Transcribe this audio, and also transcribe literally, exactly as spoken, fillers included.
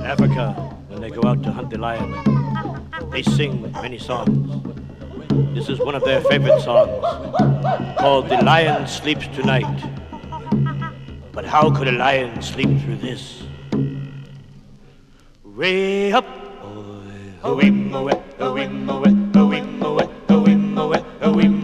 Africa, when they go out to hunt the lion, they sing many songs. This is one of their favorite songs, called The Lion Sleeps Tonight. But how could a lion sleep through this? Way up, oh, oh, oh, oh, oh, oh, oh, oh, oh, oh, oh,